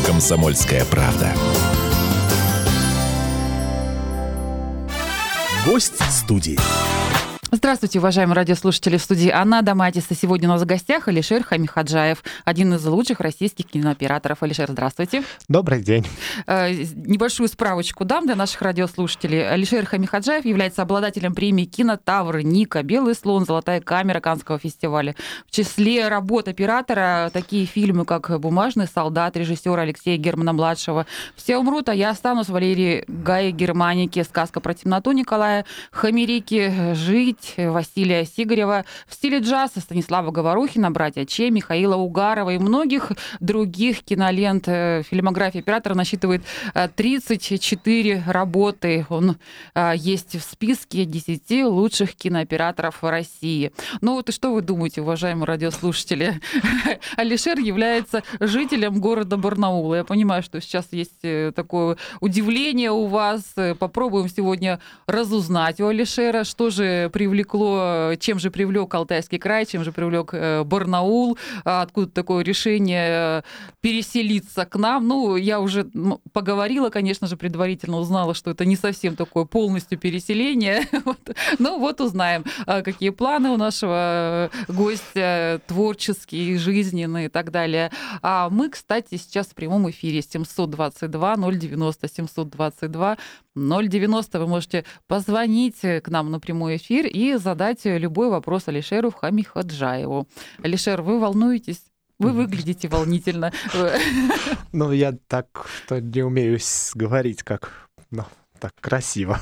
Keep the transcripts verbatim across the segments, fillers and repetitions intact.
«Комсомольская правда». Гость студии. Здравствуйте, уважаемые радиослушатели, в студии Анна Доматис. И сегодня у нас в гостях Алишер Хамихаджаев, один из лучших российских кинооператоров. Алишер, здравствуйте. Добрый день. Небольшую справочку дам для наших радиослушателей. Алишер Хамихаджаев является обладателем премии «Кинотавр», «Ника», «Белый слон», «Золотая камера» Каннского фестиваля. В числе работ оператора такие фильмы, как «Бумажный солдат» режиссера Алексея Германа-младшего, «Все умрут, а я останусь» Валерии Гаи Германики, «Сказка про темноту» Николая Хамерики, «Жить» Василия Сигарева, в стиле джаза Станислава Говорухина, братья Че, Михаила Угарова и многих других кинолент. Фильмография оператора насчитывает тридцать четыре работы. Он есть в списке десяти лучших кинооператоров России. Ну вот и что вы думаете, уважаемые радиослушатели? Алишер является жителем города Барнаула. Я понимаю, что сейчас есть такое удивление у вас. Попробуем сегодня разузнать у Алишера, что же привлекло, чем же привлек Алтайский край, чем же привлек Барнаул, откуда такое решение переселиться к нам. Ну, я уже поговорила, конечно же, предварительно узнала, что это не совсем такое полностью переселение. Ну вот узнаем, какие планы у нашего гостя, творческие, жизненные и так далее. А мы, кстати, сейчас в прямом эфире семьсот двадцать два ноль девяносто семьсот двадцать два ноль девяносто. Вы можете позвонить к нам на прямой эфир и задать любой вопрос Алишеру Хамихаджаеву. Алишер, вы волнуетесь? Вы выглядите волнительно. Ну, я так что не умею говорить, как, ну, так красиво.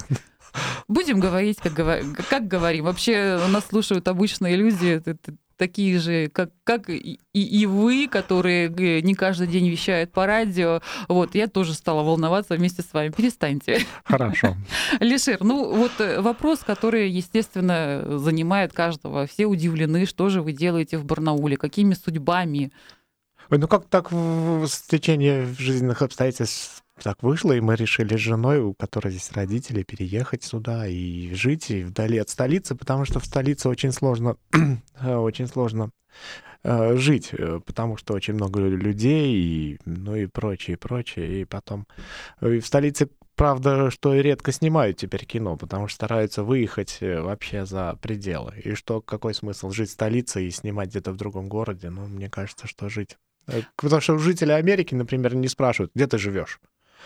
Будем говорить, как, как говорим. Вообще нас слушают обычные люди, такие же, как, как и, и вы, которые не каждый день вещают по радио. Вот, я тоже стала волноваться вместе с вами. Перестаньте. Хорошо. Алишер, ну вот вопрос, который, естественно, занимает каждого. Все удивлены, что же вы делаете в Барнауле, какими судьбами? Ой, ну как так в течение жизненных обстоятельств так вышло, и мы решили с женой, у которой здесь родители, переехать сюда и жить и вдали от столицы, потому что в столице очень сложно, очень сложно э, жить, потому что очень много людей, и, ну и прочее, и прочее. И потом и в столице, правда, что и редко снимают теперь кино, потому что стараются выехать вообще за пределы. И что, какой смысл жить в столице и снимать где-то в другом городе? Ну, мне кажется, что жить... Потому что жители Америки, например, не спрашивают, где ты живешь.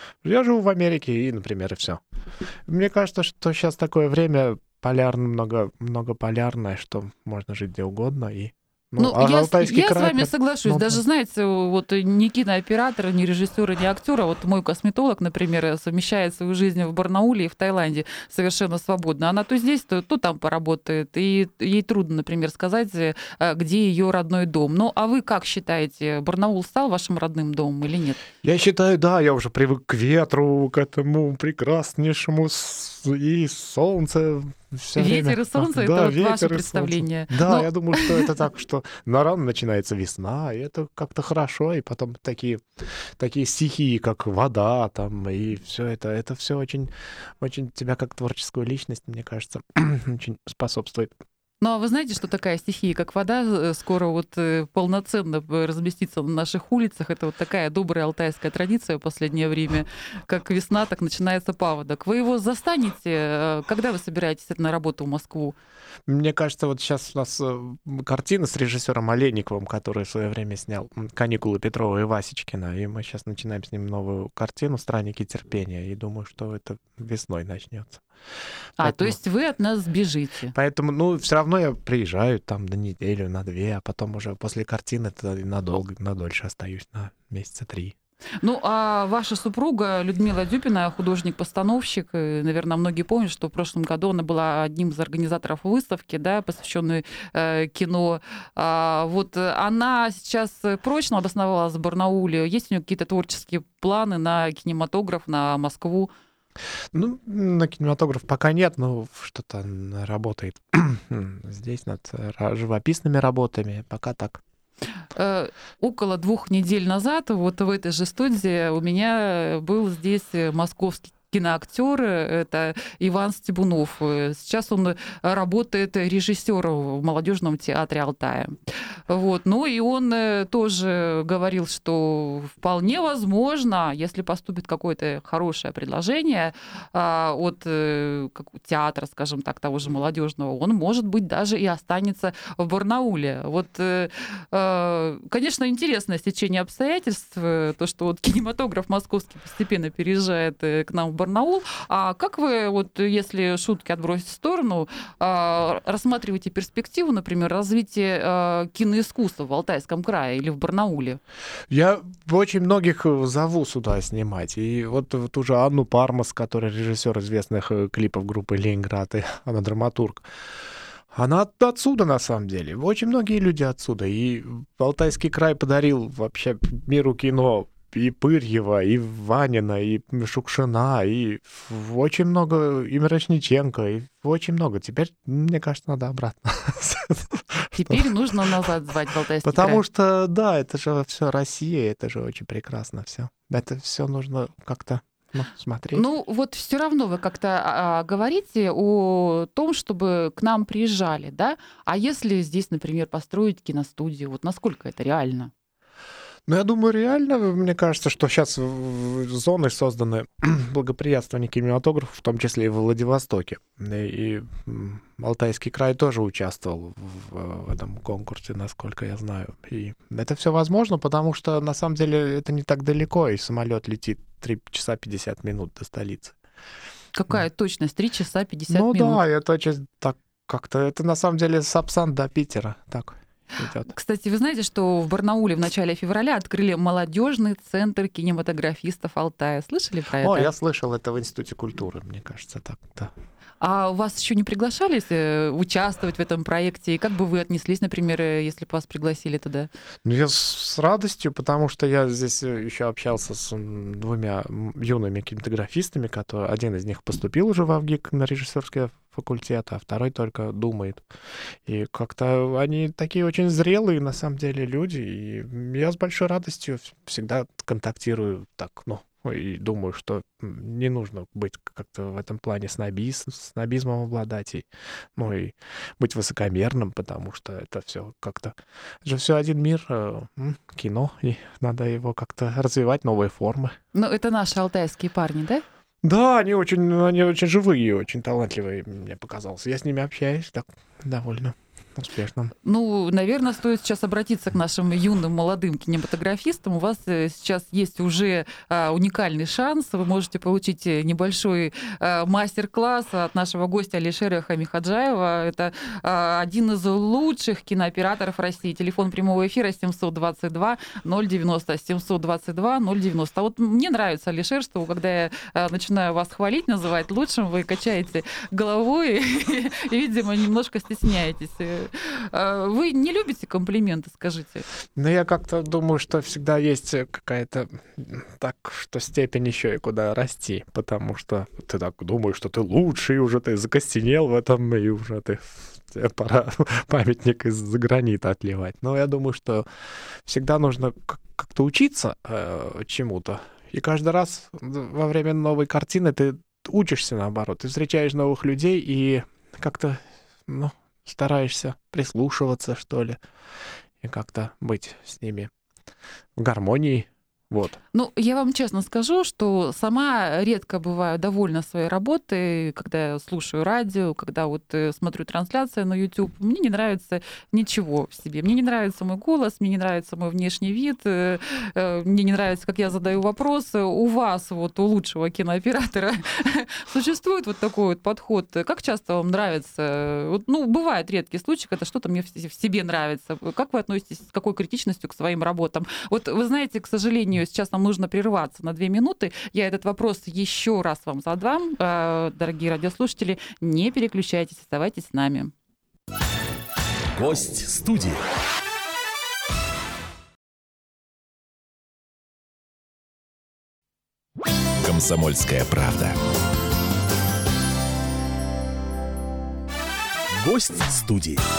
Я живу в Америке, и, например, и все. Мне кажется, что сейчас такое время полярное, много, многополярное, что можно жить где угодно. И, ну, ну, а я, я край, с вами соглашусь. Ну, даже, знаете, вот ни кинооператора, ни режиссера, ни актера, вот мой косметолог, например, совмещает свою жизнь в Барнауле и в Таиланде совершенно свободно. Она то здесь, то, то там поработает. И ей трудно, например, сказать, где ее родной дом. Ну, а вы как считаете, Барнаул стал вашим родным домом или нет? Я считаю, да, я уже привык к ветру, к этому прекраснейшему и солнце. Ветер время. и солнце, да, это вот ветер ваше и представление. Солнце. Да, Но... я думаю, что это так, что на рано начинается весна, и это как-то хорошо, и потом такие, такие стихии, как вода, там, и все это, это все очень, очень тебя как творческую личность, мне кажется, очень способствует. Ну, а вы знаете, что такая стихия, как вода, скоро вот полноценно разместится на наших улицах? Это вот такая добрая алтайская традиция в последнее время. Как весна, так начинается паводок. Вы его застанете? Когда вы собираетесь на работу в Москву? Мне кажется, вот сейчас у нас картина с режиссером Олейниковым, который в свое время снял «Каникулы» Петрова и Васечкина, и мы сейчас начинаем с ним новую картину «Странники терпения», и думаю, что это весной начнется. А, Поэтому... то есть вы от нас сбежите. Поэтому, ну, все равно я приезжаю там на неделю, на две, а потом уже после картины надолго, надольше остаюсь, на месяца три. Ну, а ваша супруга Людмила Дюпина, художник-постановщик, наверное, многие помнят, что в прошлом году она была одним из организаторов выставки, да, посвященной э, кино. А, вот она сейчас прочно обосновалась в Барнауле. Есть у нее какие-то творческие планы на кинематограф, на Москву? Ну, на кинематограф пока нет, но что-то работает здесь над живописными работами, пока так. Около двух недель назад вот в этой же студии у меня был здесь московский киноактер, это Иван Стебунов. Сейчас он работает режиссером в молодежном театре Алтая. Вот. Ну и он тоже говорил, что вполне возможно, если поступит какое-то хорошее предложение от театра, скажем так, того же молодежного, он, может быть, даже и останется в Барнауле. Вот, конечно, интересное стечение обстоятельств, то, что вот кинематограф московский постепенно переезжает к нам в Барнаул. А как вы, вот если шутки отбросить в сторону, рассматриваете перспективу, например, развития киноискусства в Алтайском крае или в Барнауле? Я очень многих зову сюда снимать. И вот ту же Анну Пармас, которая режиссер известных клипов группы «Ленинград», и она драматург. Она отсюда, на самом деле. Очень многие люди отсюда. И Алтайский край подарил вообще миру кино и Пырьева, и Ванина, и Шукшина, и очень много, и Мирошниченко, и очень много. Теперь, мне кажется, надо обратно. Теперь нужно назад звать в Алтайский край. Потому что, да, это же все Россия, это же очень прекрасно все. Это все нужно как-то Ну, смотреть. Ну, вот все равно вы как-то а, говорите о том, чтобы к нам приезжали, да? А если здесь, например, построить киностудию, вот насколько это реально? Ну, я думаю, реально, мне кажется, что сейчас зоны созданы благоприятствования кинематографа, в том числе и в Владивостоке. И Алтайский край тоже участвовал в, в этом конкурсе, насколько я знаю. И это все возможно, потому что, на самом деле, это не так далеко, и самолет летит три часа пятьдесят минут до столицы. Какая да. точность? три часа пятьдесят ну, минут? Ну да, это очень так как-то... Это, на самом деле, Сапсан до Питера, так... идет. Кстати, вы знаете, что в Барнауле в начале февраля открыли молодежный центр кинематографистов Алтая. Слышали про это? О, я слышал, это в Институте культуры, мне кажется, так, да. А вас еще не приглашали участвовать в этом проекте? И как бы вы отнеслись, например, если бы вас пригласили туда? Ну, я с радостью, потому что я здесь еще общался с двумя юными кинематографистами, которые... один из них поступил уже в АВГИК на режиссерский факультет, а второй только думает. И как-то они такие очень зрелые, на самом деле, люди. И я с большой радостью всегда контактирую так, ну, и думаю, что не нужно быть как-то в этом плане снобиз, снобизмом обладать, и, ну и быть высокомерным, потому что это все как-то... Это же все один мир, кино, и надо его как-то развивать, новые формы. Ну, это наши алтайские парни, да? Да, они очень, они очень живые, очень талантливые, мне показалось. Я с ними общаюсь так довольно успешно. Ну, наверное, стоит сейчас обратиться к нашим юным молодым кинематографистам. У вас сейчас есть уже а, уникальный шанс. Вы можете получить небольшой а, мастер-класс от нашего гостя Алишера Хамихаджаева. Это а, один из лучших кинооператоров России. Телефон прямого эфира семьсот двадцать два ноль девяносто, семьсот двадцать два ноль девяносто. А вот мне нравится, Алишер, что когда я а, начинаю вас хвалить, называть лучшим, вы качаете головой и, видимо, немножко стесняетесь. Вы не любите комплименты, скажите? Ну, я как-то думаю, что всегда есть какая-то так, что степень еще и куда расти, потому что ты так думаешь, что ты лучший, уже ты закостенел в этом, и уже ты тебе пора памятник из гранита отливать. Но я думаю, что всегда нужно как-то учиться э, чему-то. И каждый раз во время новой картины ты учишься, наоборот. Ты встречаешь новых людей и как-то, ну, стараешься прислушиваться, что ли, и как-то быть с ними в гармонии. Вот. Ну, я вам честно скажу, что сама редко бываю довольна своей работой, когда я слушаю радио, когда вот смотрю трансляции на YouTube. Мне не нравится ничего в себе. Мне не нравится мой голос, мне не нравится мой внешний вид, мне не нравится, как я задаю вопросы. У вас, вот у лучшего кинооператора, существует вот такой вот подход. Как часто вам нравится? Вот, ну, бывают редкие случаи, когда что-то мне в себе нравится. Как вы относитесь, с какой критичностью к своим работам? Вот вы знаете, к сожалению, сейчас нам нужно прерваться на две минуты. Я этот вопрос еще раз вам задам. Дорогие радиослушатели, не переключайтесь, оставайтесь с нами. Гость студии. Комсомольская правда. Гость студии.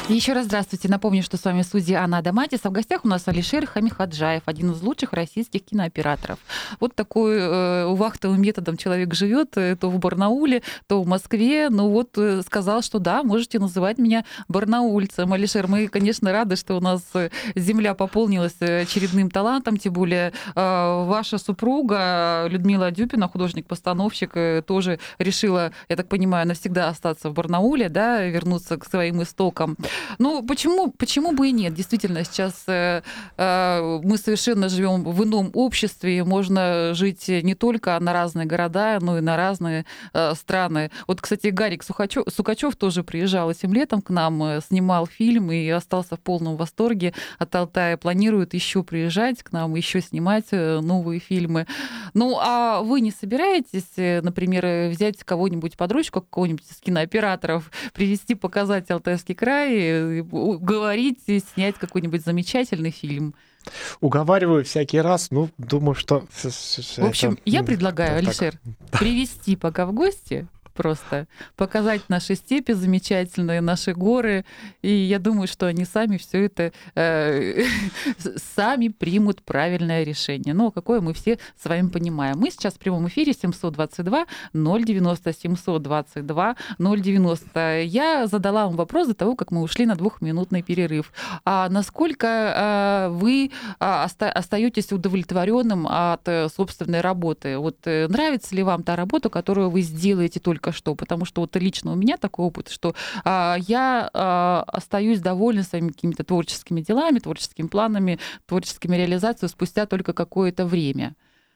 Еще раз здравствуйте. Напомню, что с вами судья Анна Адаматис. А в гостях у нас Алишер Хамихаджаев, один из лучших российских кинооператоров. Вот такой э, вахтовым методом человек живет, э, то в Барнауле, то в Москве. Ну вот э, сказал, что да, можете называть меня барнаульцем. Алишер, мы, конечно, рады, что у нас земля пополнилась очередным талантом, тем более э, ваша супруга Людмила Дюпина, художник-постановщик, э, тоже решила, я так понимаю, навсегда остаться в Барнауле, да, вернуться к своим истокам. Ну, почему, почему бы и нет? Действительно, сейчас э, э, мы совершенно живем в ином обществе, можно жить не только на разные города, но и на разные э, страны. Вот, кстати, Гарик Сукачев, Сукачев тоже приезжал этим летом к нам, э, снимал фильм и остался в полном восторге от Алтая. Планирует еще приезжать к нам, еще снимать э, новые фильмы. Ну, а вы не собираетесь, э, например, взять кого-нибудь под ручку, какого-нибудь из кинооператоров, привезти, показать Алтайский край, уговорить снять какой-нибудь замечательный фильм? Уговариваю всякий раз, ну, думаю, что... В общем, это, я предлагаю, Алишер, так. привезти пока в гости, просто показать наши степи замечательные, наши горы, и я думаю, что они сами все это э, сами примут правильное решение. Но какое мы все с вами понимаем. Мы сейчас в прямом эфире семьсот двадцать два ноль девяносто семьсот двадцать два ноль девяносто. Я задала вам вопрос до того, как мы ушли на двухминутный перерыв. А насколько э, вы оста- остаетесь удовлетворенным от э, собственной работы? Вот э, нравится ли вам та работа, которую вы сделаете только что, потому что вот лично у меня такой опыт, что а, я а, остаюсь довольна своими какими-то творческими делами, творческими планами, творческими реализациями спустя только какое-то время.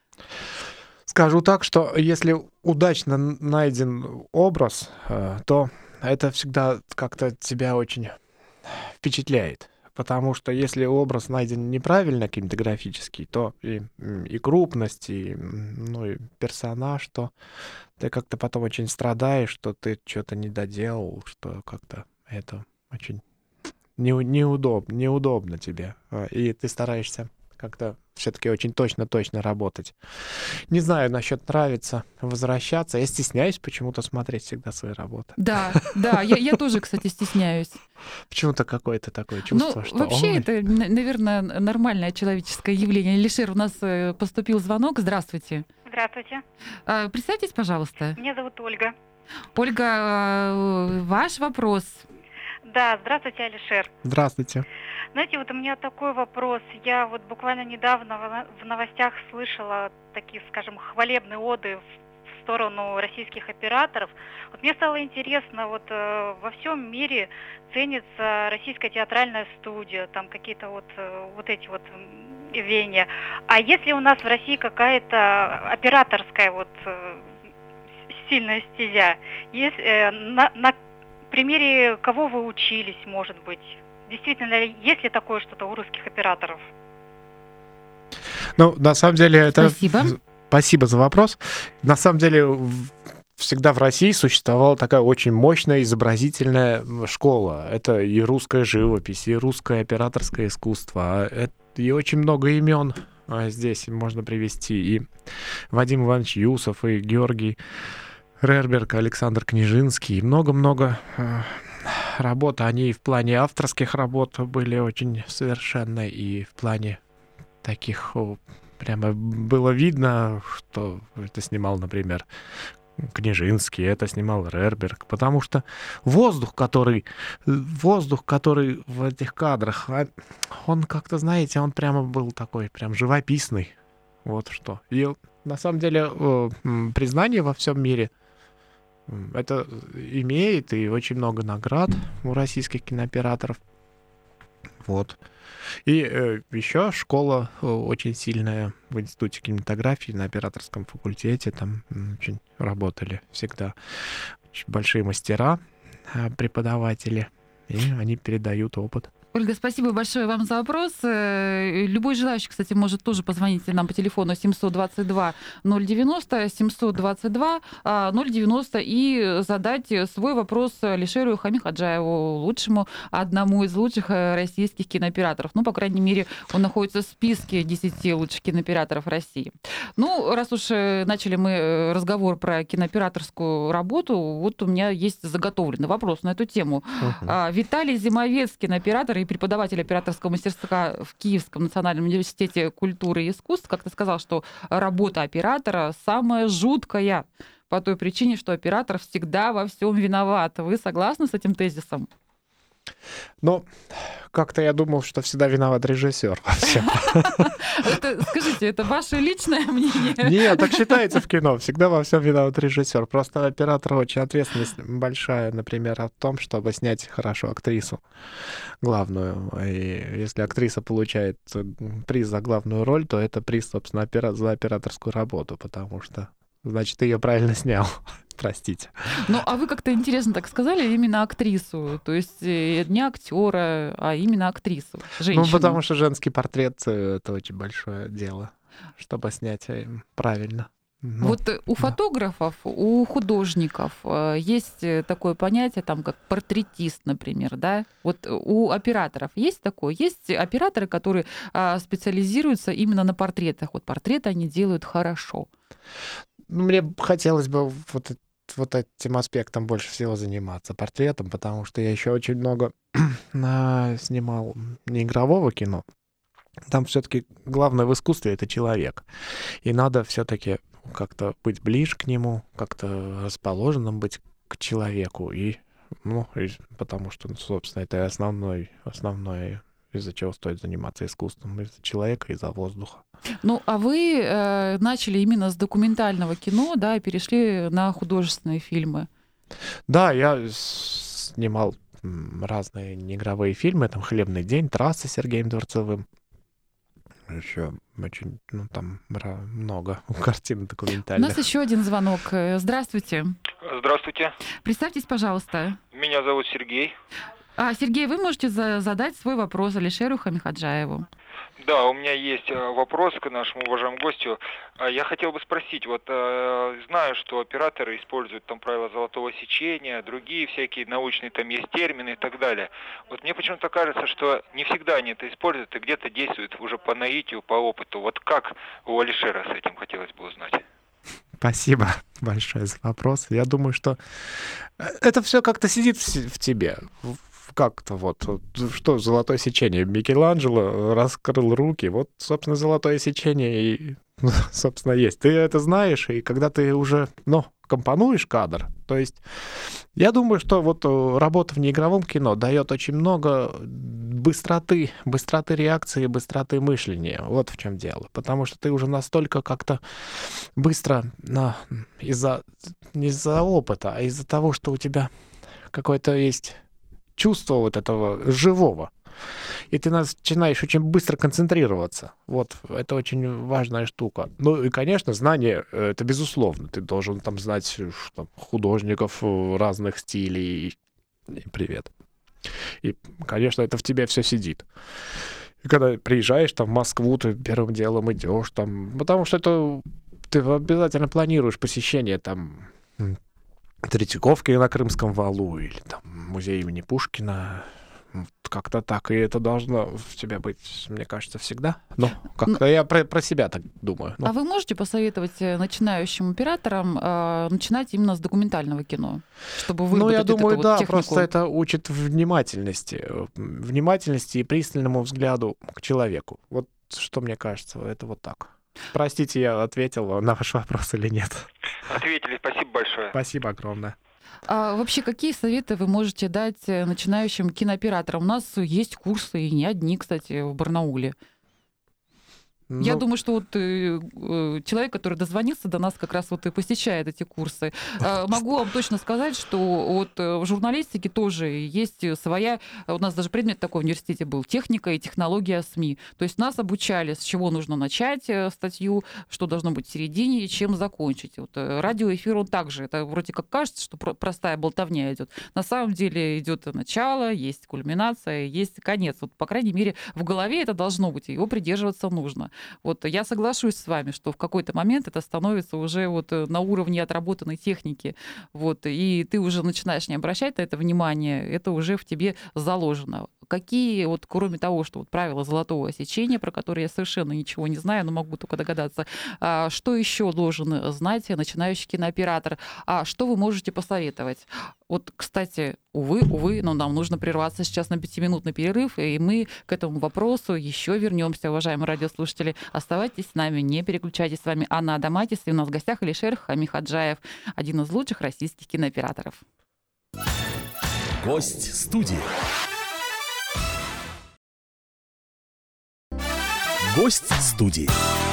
Скажу так, что если удачно найден образ, то это всегда как-то тебя очень впечатляет. Потому что если образ найден неправильно кинематографический, то и, и крупность, и, ну, и персонаж, то ты как-то потом очень страдаешь, что ты что-то не доделал, что как-то это очень не, неудобно, неудобно тебе. И ты стараешься как-то все-таки очень точно-точно работать. Не знаю, насчет нравится возвращаться. Я стесняюсь почему-то смотреть всегда свои работы. Да, да, я, я тоже, кстати, стесняюсь. Почему-то какое-то такое чувство, ну, что... Вообще Ой. это, наверное, нормальное человеческое явление. Алишер, у нас поступил звонок. Здравствуйте. Здравствуйте. Представьтесь, пожалуйста. Меня зовут Ольга. Ольга, ваш вопрос. Да, здравствуйте, Алишер. Здравствуйте. Знаете, вот у меня такой вопрос. Я вот буквально недавно в новостях слышала такие, скажем, хвалебные оды в сторону российских операторов. Вот мне стало интересно, вот э, во всем мире ценится российская театральная студия, там какие-то вот, э, вот эти вот веяния. А если у нас в России какая-то операторская вот э, сильная стезя, есть, э, на, на примере кого вы учились, может быть? Действительно, есть ли такое что-то у русских операторов? Ну, на самом деле, это... Спасибо. Спасибо за вопрос. На самом деле, всегда в России существовала такая очень мощная изобразительная школа. Это и русская живопись, и русское операторское искусство. И очень много имен здесь можно привести. И Вадим Иванович Юсов, и Георгий Рерберг, Александр Княжинский. И много-много работ. Они и в плане авторских работ были очень совершенны, и в плане таких... Прямо было видно, что это снимал, например, Княжинский, это снимал Рерберг, потому что воздух, который, воздух, который в этих кадрах, он как-то, знаете, он прямо был такой, прям живописный. Вот что. И на самом деле признание во всем мире это имеет, и очень много наград у российских кинооператоров. Вот. И э, еще школа э, очень сильная в Институте кинематографии на операторском факультете. Там м, очень работали всегда очень большие мастера, э, преподаватели, и они передают опыт. Ольга, спасибо большое вам за вопрос. Любой желающий, кстати, может тоже позвонить нам по телефону семьсот двадцать два ноль девяносто, семьсот двадцать два ноль девяносто и задать свой вопрос Алишеру Хамихаджаеву, лучшему, одному из лучших российских кинооператоров. Ну, по крайней мере, он находится в списке десяти лучших кинооператоров России. Ну, раз уж начали мы разговор про кинооператорскую работу, вот у меня есть заготовленный вопрос на эту тему. Uh-huh. Виталий Зимовец, кинооператор и преподаватель операторского мастерства в Киевском национальном университете культуры и искусств, как-то сказал, что работа оператора самая жуткая по той причине, что оператор всегда во всем виноват. Вы согласны с этим тезисом? Ну, как-то я думал, что всегда виноват режиссер во всем. Это, скажите, это ваше личное мнение? Нет, так считается в кино. Всегда во всем виноват режиссер. Просто у оператора очень ответственность большая, например, в том, чтобы снять хорошо актрису главную. И если актриса получает приз за главную роль, то это приз, собственно, опера... за операторскую работу, потому что, значит, ты ее правильно снял. Простите. Ну, а вы как-то интересно так сказали, именно актрису, то есть не актера, а именно актрису, женщину. Ну, потому что женский портрет — это очень большое дело, чтобы снять правильно. Ну, вот у да. фотографов, у художников есть такое понятие, там, как портретист, например, да? Вот у операторов есть такое? Есть операторы, которые специализируются именно на портретах. Вот портреты они делают хорошо. Ну, мне хотелось бы вот вот этим аспектом больше всего заниматься, портретом, потому что я еще очень много снимал неигрового кино. Там все-таки главное в искусстве — это человек. И надо все-таки как-то быть ближе к нему, как-то расположенным быть к человеку. И, ну, и потому что, собственно, это основной, основной, из-за чего стоит заниматься искусством, из-за человека, из-за воздуха. Ну, а вы э, начали именно с документального кино, да, и перешли на художественные фильмы. Да, я снимал разные неигровые фильмы, там «Хлебный день», «Трасса» с Сергеем Дворцовым. Еще очень, ну, там много картин документальных. У нас еще один звонок. Здравствуйте. Здравствуйте. Представьтесь, пожалуйста. Меня зовут Сергей. А, Сергей, вы можете за- задать свой вопрос Алишеру Хамихаджаеву. Да, у меня есть вопрос к нашему уважаемому гостю. Я хотел бы спросить, вот знаю, что операторы используют там правила золотого сечения, другие всякие научные там есть термины и так далее. Вот мне почему-то кажется, что не всегда они это используют и где-то действуют уже по наитию, по опыту. Вот как у Алишера с этим хотелось бы узнать? Спасибо большое за вопрос. Я думаю, что это все как-то сидит в тебе. Как-то вот, что золотое сечение? Микеланджело раскрыл руки, вот, собственно, золотое сечение и, собственно, есть. Ты это знаешь, и когда ты уже, ну, компонуешь кадр, то есть я думаю, что вот работа в неигровом кино дает очень много быстроты, быстроты реакции, быстроты мышления. Вот в чем дело. Потому что ты уже настолько как-то быстро, ну, из-за, не из-за опыта, а из-за того, что у тебя какое-то есть чувство вот этого живого. И ты начинаешь очень быстро концентрироваться. Вот, это очень важная штука. Ну и, конечно, знание — это безусловно. Ты должен там знать там, художников разных стилей. И привет. И, конечно, это в тебе все сидит. И когда приезжаешь там в Москву, ты первым делом идешь там, потому что это ты обязательно планируешь посещение там Третьяковки на Крымском валу или там музей имени Пушкина. Как-то так. И это должно в тебе быть, мне кажется, всегда. Ну, как-то ну, я про, про себя так думаю. Ну. А вы можете посоветовать начинающим операторам э, начинать именно с документального кино? Чтобы выработать Ну, я думаю, эту да, вот технику? Просто это учит внимательности. Внимательности и пристальному взгляду к человеку. Вот что мне кажется, это вот так. Простите, я ответил на ваш вопрос или нет? Ответили, спасибо большое. Спасибо огромное. А вообще, какие советы вы можете дать начинающим кинооператорам? У нас есть курсы, и не одни, кстати, в Барнауле. Я Ну, думаю, что вот э, э, человек, который дозвонился до нас, как раз вот и посещает эти курсы. Э, Могу вам точно сказать, что вот э, в журналистике тоже есть своя... У нас даже предмет такой в университете был — техника и технология СМИ. То есть нас обучали, с чего нужно начать э, статью, что должно быть в середине и чем закончить. Вот э, радиоэфир, он также, это вроде как кажется, что про- простая болтовня идет. На самом деле идет начало, есть кульминация, есть конец. Вот, по крайней мере, в голове это должно быть, и его придерживаться нужно. Вот я соглашусь с вами, что в какой-то момент это становится уже вот на уровне отработанной техники. Вот, и ты уже начинаешь не обращать на это внимание, это уже в тебе заложено. Какие, вот кроме того, что вот правила золотого сечения, про которые я совершенно ничего не знаю, но могу только догадаться, а, что еще должен знать начинающий кинооператор? А что вы можете посоветовать? Вот, кстати, увы, увы, но нам нужно прерваться сейчас на пятиминутный перерыв, и мы к этому вопросу еще вернемся, уважаемые радиослушатели. Оставайтесь с нами, не переключайтесь. С вами Анна Адаматис, и у нас в гостях Алишер Хамихаджаев, один из лучших российских кинооператоров. Гость студии. Гость студии.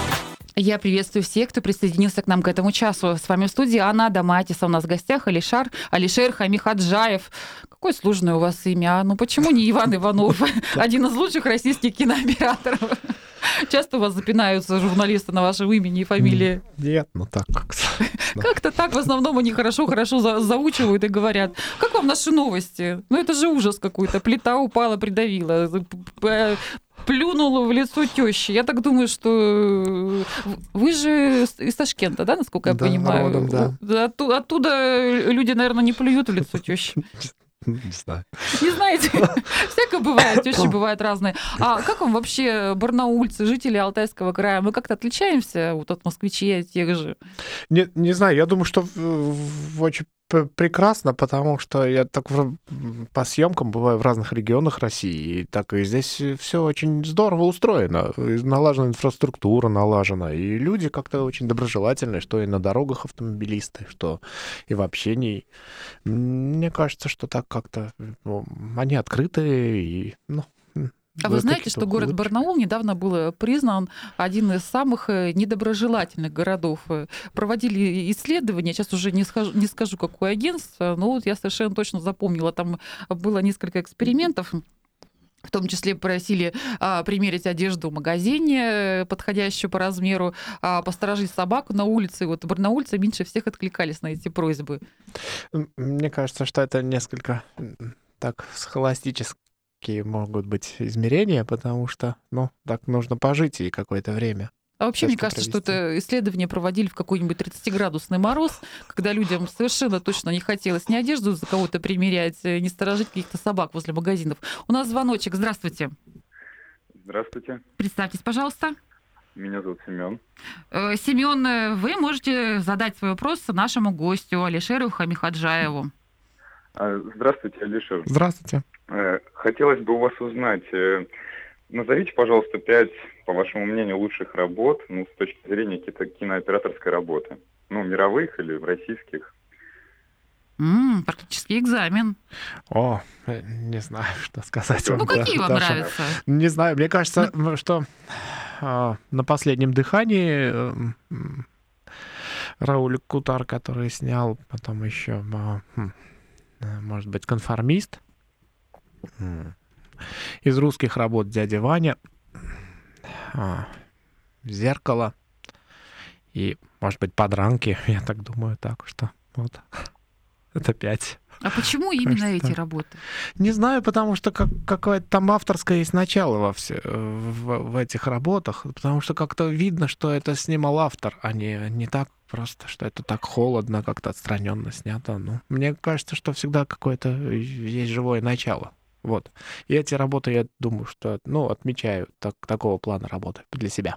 Я приветствую всех, кто присоединился к нам к этому часу. С вами в студии Анна Адаматис, а у нас в гостях Алишер, Алишер Хамихаджаев. Какое сложное у вас имя. Ну почему не Иван Иванов? Один из лучших российских кинооператоров. Часто у вас запинаются журналисты на вашем имени и фамилии? нет, ну так как-то. Как-то так в основном они хорошо-хорошо за- заучивают и говорят. Как вам наши новости? Ну это же ужас какой-то. Плита упала, придавила. П- Плюнула в лицо тещи. Я так думаю, что вы же из Ташкента, да, насколько я Да, понимаю? родом, да. Оттуда, оттуда люди, наверное, не плюют в лицо тещи. Не знаю. Не знаете? Всякое бывает, тещи бывают разные. А как вам вообще, барнаульцы, жители Алтайского края? Мы как-то отличаемся вот от москвичей, от тех же? Не, не знаю, я думаю, что в- в- очень п- прекрасно, потому что я так в- по съемкам бываю в разных регионах России, и так и здесь все очень здорово устроено. И налажена инфраструктура, налажена, и люди как-то очень доброжелательные, что и на дорогах автомобилисты, что и в общении. Мне кажется, что так как-то ну, они открытые и, ну, А вы да, знаете, какие-то что город улыбки. Барнаул недавно был признан один из самых э, недоброжелательных городов? Э, Проводили исследования, сейчас уже не скажу, не скажу, какое агентство, но вот я совершенно точно запомнила, там было несколько экспериментов. В том числе просили а, примерить одежду в магазине, э, подходящую по размеру, а, посторожить собаку на улице. Вот барнаульцы меньше всех откликались на эти просьбы. М, Мне кажется, что это несколько м, так схоластически могут быть измерения, потому что, ну, так нужно пожить и какое-то время. А вообще, мне Часто кажется, что провести. это исследование проводили в какой-нибудь тридцатиградусный мороз, когда людям совершенно точно не хотелось ни одежду за кого-то примерять, э, ни сторожить каких-то собак возле магазинов. У нас звоночек. Здравствуйте. Здравствуйте, Представьтесь, пожалуйста. меня зовут Семен. Э, Семен, э, вы можете задать свой вопрос нашему гостю Алишеру Хамихаджаеву. А, Здравствуйте, Алишер. Здравствуйте. Э, Хотелось бы у вас узнать, э, назовите, пожалуйста, пять, по вашему мнению, лучших работ, ну, с точки зрения кино- кинооператорской работы. Ну, мировых или российских. М, практически экзамен. О, э, не знаю, что сказать вам. Ну, да, какие вам Даша. нравятся? Не знаю, мне кажется, м, что а, на последнем дыхании э, м, Рауль Кутар, который снял потом еще, а, хм, э, может быть, «Конформист». М. Из русских работ «Дядя Ваня», а, «Зеркало» и, может быть, «Подранки», я так думаю, так что вот. Это пять. А почему именно Кажется, эти так. работы? Не знаю, потому что как, какое-то там авторское есть начало во все, в, в этих работах, потому что как-то видно, что это снимал автор, а не, не так просто, что это так холодно, как-то отстраненно снято. Ну, мне кажется, что всегда какое-то есть живое начало. Вот. И эти работы, я думаю, что, ну, отмечаю так, такого плана работы для себя.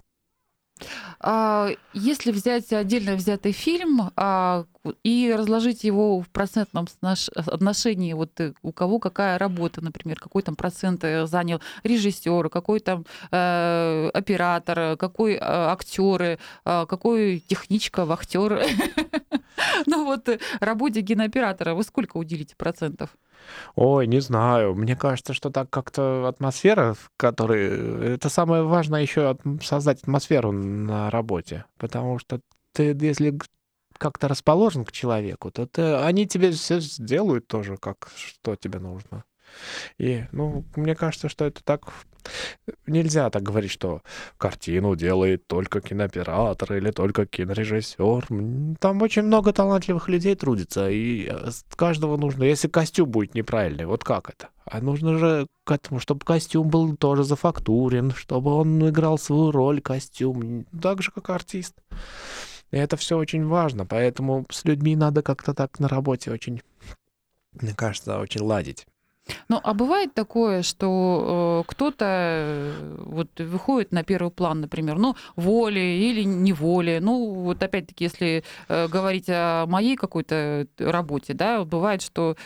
А, Если взять отдельно взятый фильм а, и разложить его в процентном снаш- отношении, вот э, у кого какая работа, например, какой там процент э, занял режиссер, какой там э, оператор, какой э, актеры, э, какой техничка, вахтер. Ну вот э, работе кинооператора вы сколько уделите процентов? Ой, не знаю. Мне кажется, что так как-то атмосфера, в которой... Это самое важное еще от- создать атмосферу на работе. Потому что ты, если г- как-то расположен к человеку, то ты, они тебе все сделают тоже, как что тебе нужно. И, ну, мне кажется, что это так... Нельзя так говорить, что картину делает только кинооператор или только кинорежиссер. М, Там очень много талантливых людей трудится, и э, с каждого нужно... Если костюм будет неправильный, вот как это? А нужно же к этому, чтобы костюм был тоже зафактурен, чтобы он играл свою роль, костюм, так же, как артист. И это все очень важно, поэтому с людьми надо как-то так на работе очень, мне кажется, очень ладить. Ну, а бывает такое, что э, кто-то э, вот выходит на первый план, например, ну, волей или неволей. Ну, вот опять-таки, если э, говорить о моей какой-то работе, да, бывает, что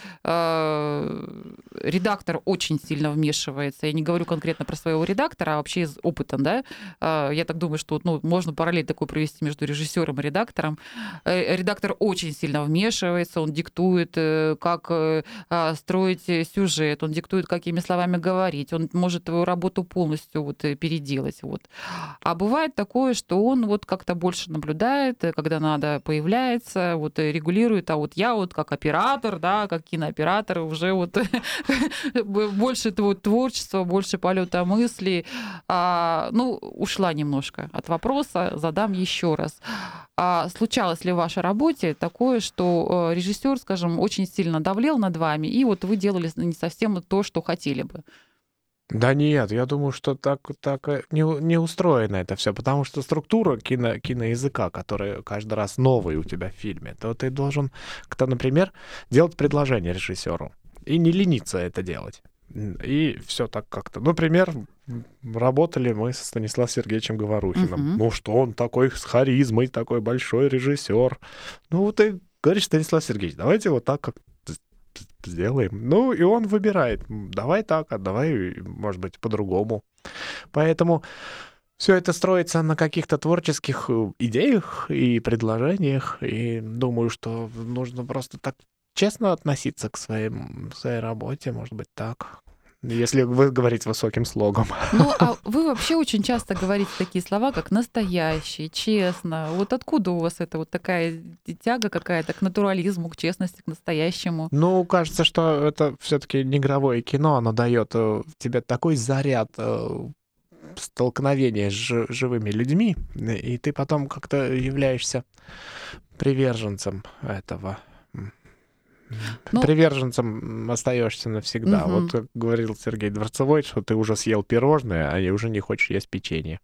э, редактор очень сильно вмешивается. Я не говорю конкретно про своего редактора, а вообще из опыта, да. Э, я так думаю, что вот, ну, можно параллель такой провести между режиссером и редактором. Э, редактор очень сильно вмешивается, он диктует, э, как э, а, строить сюжет, он диктует, какими словами говорить, он может твою работу полностью вот э, переделать. Вот. А бывает такое, что он вот как-то больше наблюдает, э, когда надо, появляется, вот э, регулирует, а вот я вот как оператор, да, как кинооператор уже вот больше тво- творчества, больше полета мыслей. А, ну, ушла немножко от вопроса, задам еще раз. А случалось ли в вашей работе такое, что режиссер, скажем, очень сильно давлел над вами, и вот вы делали не совсем то, что хотели бы? Да нет, я думаю, что так, так э, не, у- не устроено это все, потому что структура кино, киноязыка, которая каждый раз новая у тебя в фильме, то ты должен, кто, например, делать предложение режиссеру и не лениться это делать. М, И все так как-то. Например, м, работали мы со Станиславом Сергеевичем Говорухиным. Мгм. Ну что он такой с харизмой, такой большой режиссер. Ну вот ты говоришь, Станислав Сергеевич, давайте вот так как сделаем. Ну, и он выбирает. М, Давай так, а давай, может быть, по-другому. Поэтому все это строится на каких-то творческих э, идеях и предложениях. И думаю, что нужно просто так честно относиться к своим, своей работе, может быть, так. Если вы говорите высоким слогом. Ну, а вы вообще очень часто говорите такие слова, как настоящий, честно. Вот откуда у вас это вот такая тяга какая-то к натурализму, к честности, к настоящему? Ну, кажется, что это все-таки не игровое кино, оно дает э, тебе такой заряд э, столкновения с жи- живыми людьми, э, и ты потом как-то являешься приверженцем этого. М, м, Ну, Приверженцем остаешься навсегда. мгм. Вот как говорил Сергей Дворцевой, что ты уже съел пирожное, а уже не хочешь есть печенье.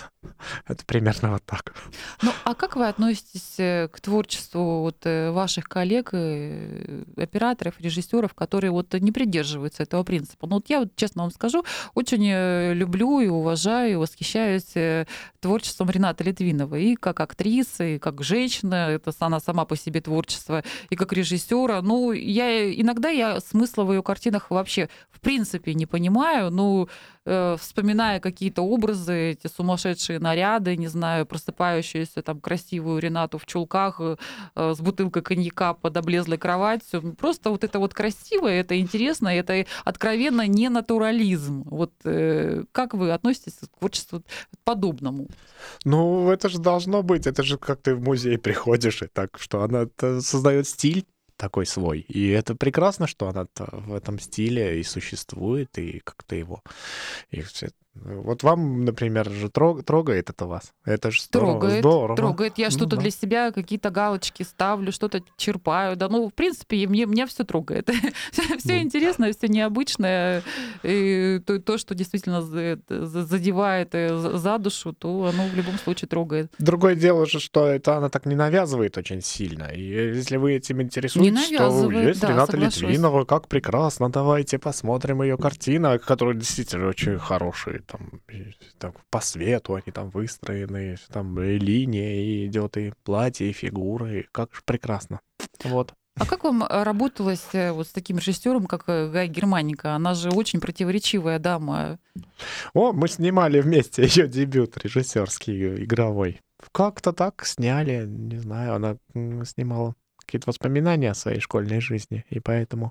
Это примерно вот так. Ну, а как вы относитесь э, к творчеству вот, э, ваших коллег, э, операторов, режиссеров, которые вот не придерживаются этого принципа? Ну, вот я вот, честно вам скажу, очень э, люблю и уважаю, и восхищаюсь э, творчеством Ренаты Литвиновой и как актрисы, и как женщина, это с- она сама по себе творчество, и как режиссера. Ну, я иногда я смысла в ее картинах вообще в принципе не понимаю. Ну, э, вспоминая какие-то образы, эти сумасшедшие наряды, не знаю, просыпающуюся там красивую Ренату в чулках э, э, с бутылкой коньяка под облезлой кроватью. Просто вот это вот красиво, это интересно, это откровенно не натурализм. Вот э, как вы относитесь к творчеству подобному? Ну, это же должно быть. Это же как ты в музей приходишь, и так, что она создает стиль такой свой. И это прекрасно, что она в этом стиле и существует, и как-то его... И все. Вот вам, например, же трог- трогает это вас. Это же здорово. Трогает, здорово. трогает. Я Ну что-то да. для себя, какие-то галочки ставлю, что-то черпаю. Да, ну, в принципе, и мне, меня все трогает. Все Ну. интересное, все необычное. И то, то, что действительно за- за- задевает э, за за душу, то оно в любом случае трогает. Другое дело же, что это она так не навязывает очень сильно. И если вы этим интересуетесь, то навязывает, есть да, Рената соглашусь. Литвинова, как прекрасно, давайте посмотрим ее картины, которые действительно очень хорошие. Там, и так, по свету они там выстроены, там и линия и идет, и платье, и фигуры. и Как же прекрасно. Вот. А как вам э, работалось э, вот с таким режиссером, как э, Гай Германика? Она же очень противоречивая дама. О, мы снимали вместе ее дебют режиссерский, игровой. Как-то так сняли, не знаю, она м, снимала какие-то воспоминания о своей школьной жизни, и поэтому...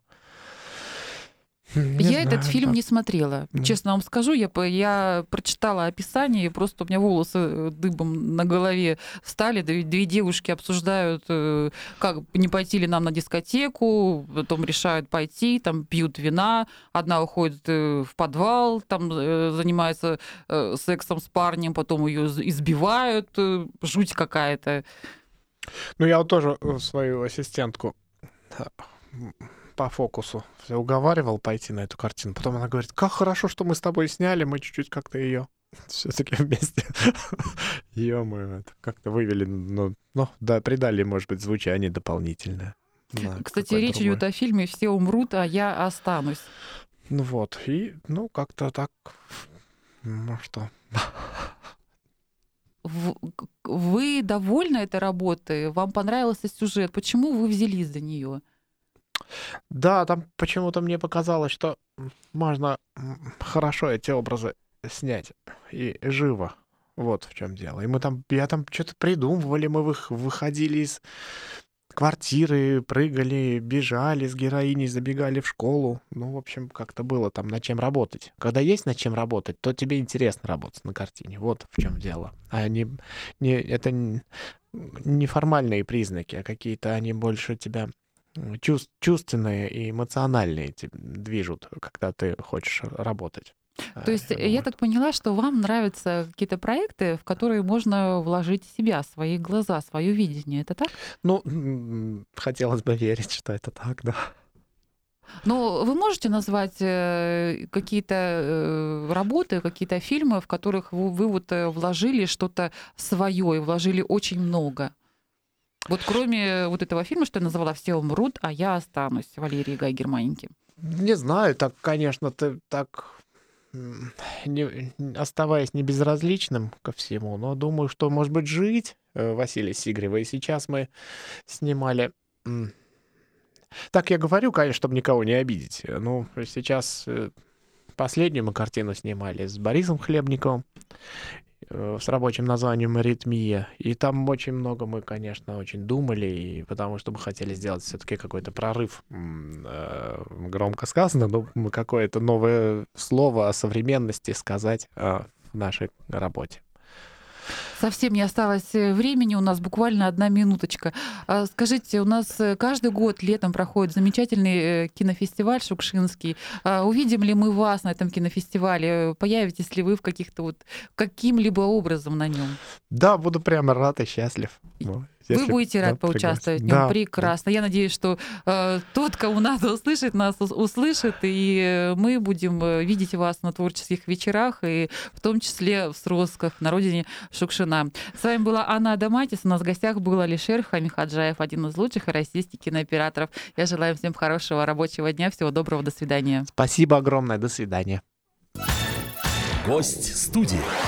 Не я знаю, этот фильм да. не смотрела. Мгм. Честно вам скажу, я, по- я прочитала описание, и просто у меня волосы э, дыбом на голове встали. Две, две девушки обсуждают, э, как не пойти ли нам на дискотеку, потом решают пойти, там пьют вина, одна уходит э, в подвал, там э, занимается э, сексом с парнем, потом ее избивают, э, жуть какая-то. Ну, я вот тоже э, свою ассистентку э, м, по фокусу все уговаривал пойти на эту картину. Потом она говорит, как хорошо, что мы с тобой сняли, мы чуть-чуть как-то ее все-таки вместе ее мы это как-то вывели, ну, ну, да, придали, может быть, звучание дополнительное. Да, Кстати, какое-то речь другое. идет о фильме «Все умрут, а я останусь». Ну вот, и, ну, как-то так, ну что... В- к- Вы довольны этой работой? Вам понравился сюжет? Почему вы взялись за нее? Да, там почему-то мне показалось, что м, можно м, хорошо эти образы снять и живо. Вот в чем дело. И мы там, я там что-то придумывали, мы вых- выходили из квартиры, прыгали, бежали с героиней, забегали в школу. Ну, в общем, как-то было там над чем работать. Когда есть над чем работать, то тебе интересно работать на картине. Вот в чем дело. А не, не, это н- не формальные признаки, а какие-то они больше тебя м, чувс- чувственные и эмоциональные тебя движут, когда ты хочешь работать. То есть Э, я вот. так поняла, что вам нравятся какие-то проекты, в которые можно вложить себя, свои глаза, свое видение. Это так? Ну, м, хотелось бы верить, что это так, да. Но вы можете назвать э, какие-то э, работы, какие-то фильмы, в которых вы, вы вот э, вложили что-то свое и вложили очень много? Вот кроме вот этого фильма, что я назвала «Все умрут, а я останусь», Валерии Гай Германики. Не знаю, так, конечно, ты так, м, не, оставаясь не безразличным ко всему, но думаю, что, может быть, жить э, Василия Сигрева. И сейчас мы снимали... м, Так я говорю, конечно, чтобы никого не обидеть. э, Ну, сейчас э, последнюю мы картину снимали с Борисом Хлебниковым э, с рабочим названием «Аритмия». И там очень много мы, конечно, очень думали, и потому что мы хотели сделать все-таки какой-то прорыв. м, э, Громко сказано, но мы какое-то новое слово о современности сказать э, в нашей работе. Совсем не осталось э, времени, у нас буквально одна минуточка. А, Скажите, у нас э, каждый год летом проходит замечательный э, кинофестиваль Шукшинский. А, Увидим ли мы вас на этом кинофестивале? Появитесь ли вы в каких-то вот каким-либо образом на нем? Да, буду прямо рад и счастлив. Ну, Вы если- будете да, рад поучаствовать в нем. пригласят. Да, Прекрасно. Я надеюсь, что э, тот, кому надо услышать, нас ус- услышит, и э, мы будем э, видеть вас на творческих вечерах, и в том числе в Сросках, на родине Шукшина. С вами была Анна Адаматис. У нас в гостях был Алишер Хамихаджаев, один из лучших российских кинооператоров. Я желаю всем хорошего рабочего дня. Всего доброго. До свидания. Спасибо огромное. До свидания. Гость студии.